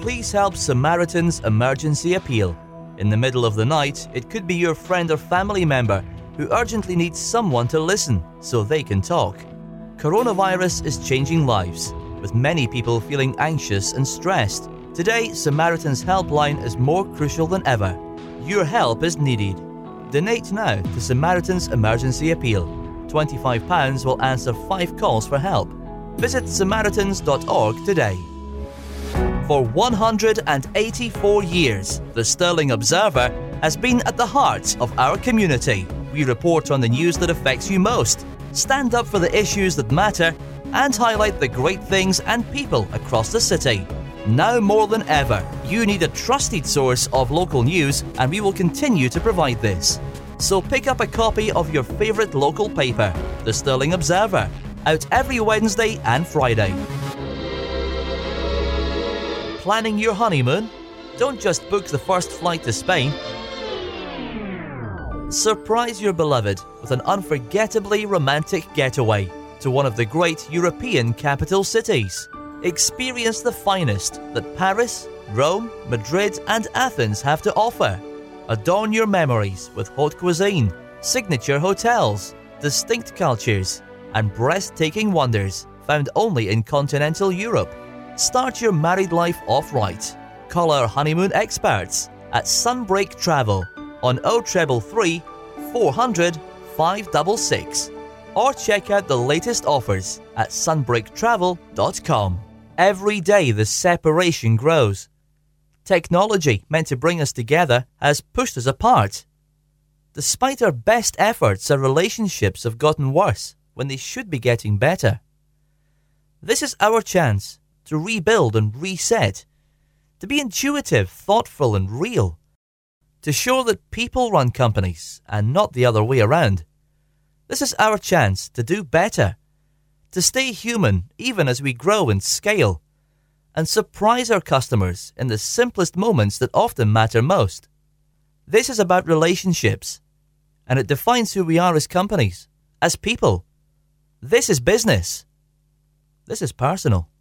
please help Samaritan's Emergency Appeal. In the middle of the night, it could be your friend or family member who urgently needs someone to listen so they can talk. Coronavirus is changing lives, with many people feeling anxious and stressed. Today, Samaritan's helpline is more crucial than ever. Your help is needed. Donate now to Samaritan's Emergency Appeal. £25 will answer 5 calls for help. Visit samaritans.org today. For 184 years, the Stirling Observer has been at the heart of our community. We report on the news that affects you most, stand up for the issues that matter, and highlight the great things and people across the city. Now more than ever, you need a trusted source of local news, and we will continue to provide this. So pick up a copy of your favourite local paper, the Stirling Observer, out every Wednesday and Friday. Planning your honeymoon? Don't just book the first flight to Spain. Surprise your beloved with an unforgettably romantic getaway to one of the great European capital cities. Experience the finest that Paris, Rome, Madrid and Athens have to offer. Adorn your memories with haute cuisine, signature hotels, distinct cultures, and breathtaking wonders found only in continental Europe. Start your married life off right. Call our honeymoon experts at Sunbreak Travel on 0333 400 566 or check out the latest offers at sunbreaktravel.com. Every day the separation grows. Technology meant to bring us together has pushed us apart. Despite our best efforts, our relationships have gotten worse when they should be getting better. This is our chance to rebuild and reset, to be intuitive, thoughtful and real, to show that people run companies and not the other way around. This is our chance to do better, to stay human even as we grow and scale, and surprise our customers in the simplest moments that often matter most. This is about relationships, and it defines who we are as companies, as people. This is business. This is personal.